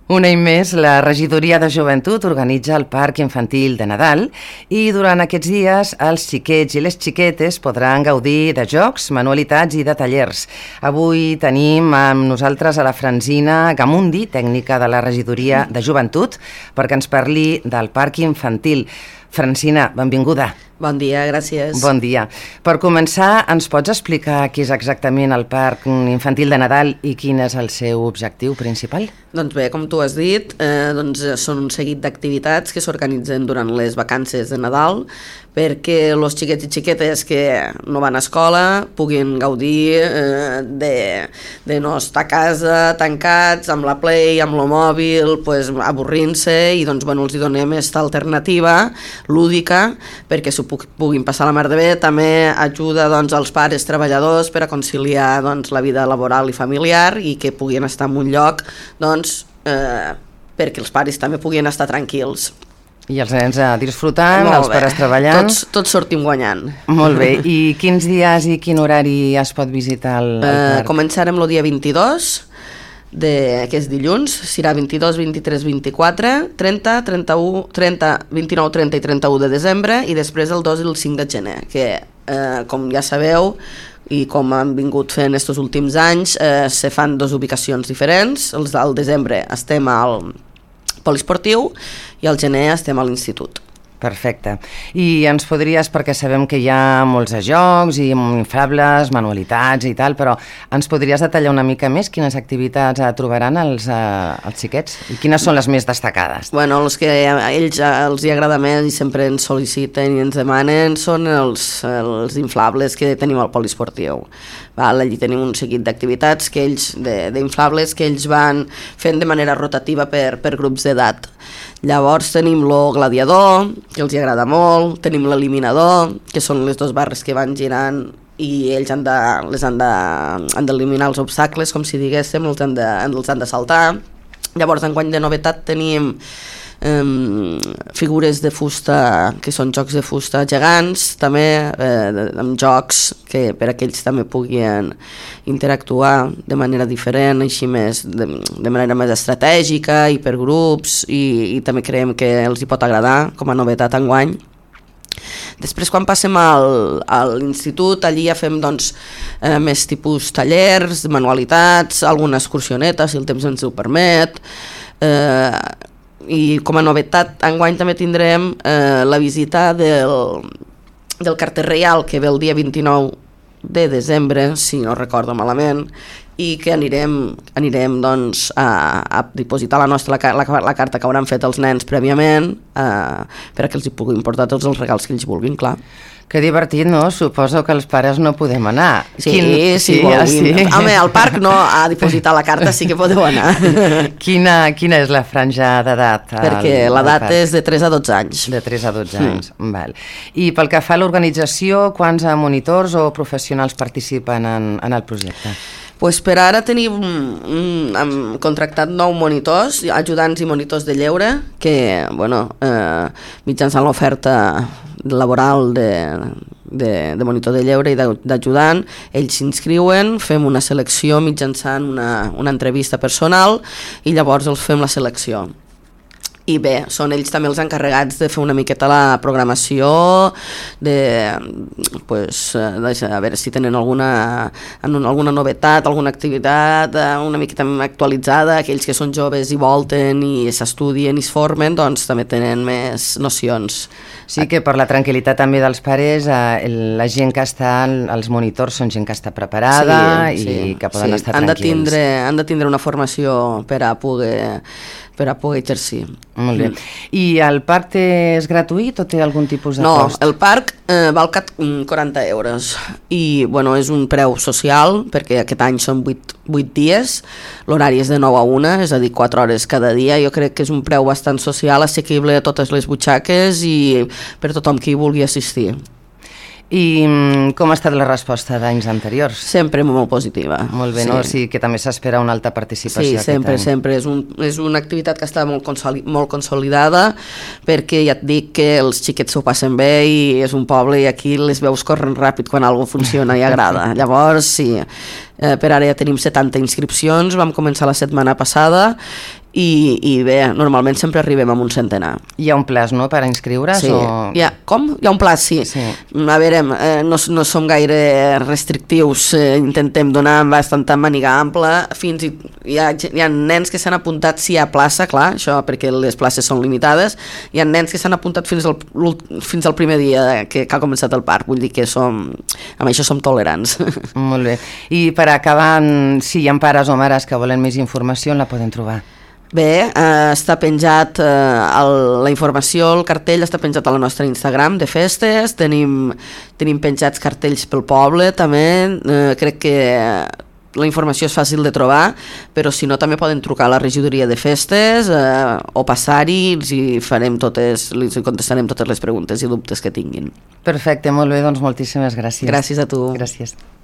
Un any més, la Regidoria de Joventut organitza el Parc Infantil de Nadal i durant aquests dies els xiquets i les xiquetes podran gaudir de jocs, manualitats i de tallers. Avui tenim amb nosaltres a la Francina Gamundi, tècnica de la Regidoria de Joventut, perquè ens parli del Parc Infantil. Francina, benvinguda. Bon dia, gràcies. Bon dia. Per començar, ens pots explicar què és exactament el Parc Infantil de Nadal i quin és el seu objectiu principal? Doncs bé, com tu has dit, són un seguit d'activitats que s'organitzen durant les vacances de Nadal perquè els xiquets i xiquetes que no van a escola puguin gaudir de no estar a casa tancats amb la Play, amb el mòbil, avorrint-se i doncs, els donem aquesta alternativa lúdica perquè s'ho puguin passar la mar de bé. També ajuda als pares treballadors per a conciliar la vida laboral i familiar i que puguin estar en un lloc perquè els pares també puguin estar tranquils. I els nens disfrutant, els pares treballant. Tots sortim guanyant. Molt bé. I quins dies i quin horari es pot visitar el parc? Començarem el dia 22, que és dilluns, serà 22, 23, 24, 30, 31, 30, 29, 30 i 31 de desembre i després el 2 i el 5 de gener, que com ja sabeu i com han vingut fent aquests últims anys, se fan dues ubicacions diferents. Al desembre estem al poliesportiu i al gener estem a l'institut. Perfecte. I ens podries, perquè sabem que hi ha molts jocs i inflables, manualitats i tal, però ens podries detallar una mica més quines activitats trobaran els xiquets i quines són les més destacades? Bueno, els que a ells els hi agrada més i sempre ens sol·liciten i ens demanen són els inflables que tenim al poliesportiu. Allí tenim un seguit d'activitats d'inflables que ells van fent de manera rotativa per grups d'edat. Llavors tenim el gladiador, que els agrada molt, tenim l'eliminador, que són les dues barres que van girant i ells han d'eliminar els obstacles, com si diguéssim, els han de saltar. Llavors, enguany de novetat tenim figures de fusta, que són jocs de fusta gegants, també amb jocs que per a que ells també puguin interactuar de manera diferent, així més de manera més estratègica i per grups, i també creiem que els hi pot agradar com a novetat enguany. Després, quan passem a l'institut, allí ja fem més tipus tallers, manualitats, alguna excursioneta, si el temps ens ho permet, i com a novetat enguany també tindrem la visita del carter reial, que ve el dia 29 de desembre, si no recordo malament, i que anirem a dipositar la carta que hauran fet els nens prèviament per a que els hi puguin portar tots els regals que ells vulguin, clar. Que divertit, no? Suposo que els pares no podem anar. Sí. Home, al parc no, a dipositar la carta sí que podeu anar. Quina és la franja d'edat? Perquè l'edat és de 3 a 12 anys. De 3 a 12 anys, val. I pel que fa a l'organització, quants monitors o professionals participen en el projecte? Per ara tenim contractat 9 monitors, ajudants i monitors de lleure, que mitjançant l'oferta laboral de monitor de lleure i d'ajudant, ells s'inscriuen, fem una selecció mitjançant una entrevista personal i llavors els fem la selecció. I bé, són ells també els encarregats de fer una miqueta la programació, a veure si tenen alguna novetat, alguna activitat una miqueta actualitzada, aquells que són joves i volten i s'estudien i es formen, doncs també tenen més nocions. Sí, que per la tranquil·litat també dels pares, la gent que està, els monitors són gent que està preparada i que poden estar tranquils. Han de tindre una formació per a poder exercir. Molt bé. I el parc és gratuït o té algun tipus de cost? No, el parc val 40 euros i és un preu social perquè aquest any són 8 dies, l'horari és de 9 a 1, és a dir, 4 hores cada dia. Jo crec que és un preu bastant social, assequible a totes les butxaques i per tothom que hi vulgui assistir. I com ha estat la resposta d'anys anteriors? Sempre molt positiva. Molt bé, sí. No? O sigui que també s'espera una alta participació aquest any. Sí, sempre. És una activitat que està molt consolidada perquè ja et dic que els xiquets s'ho passen bé i és un poble i aquí les veus corren ràpid quan alguna cosa funciona i agrada. Llavors, sí, per ara ja tenim 70 inscripcions, vam començar la setmana passada i bé, normalment sempre arribem amb un centenar. Hi ha un plaç, no?, per inscriure's? Sí, com? Hi ha un plaç, sí. A veure, no som gaire restrictius, intentem donar bastanta màniga ampla, hi ha nens que s'han apuntat si hi ha plaça, clar, això perquè les places són limitades, hi ha nens que s'han apuntat fins al primer dia que ha començat el parc, vull dir que amb això som tolerants. Molt bé. I per acabar, si hi ha pares o mares que volen més informació, on la poden trobar? Bé, està penjat la informació, el cartell està penjat a la nostra Instagram de festes, tenim penjats cartells pel poble també, crec que la informació és fàcil de trobar, però si no també poden trucar a la regidoria de festes o passar-hi, els contestarem totes les preguntes i dubtes que tinguin. Perfecte, molt bé, doncs moltíssimes gràcies. Gràcies a tu. Gràcies.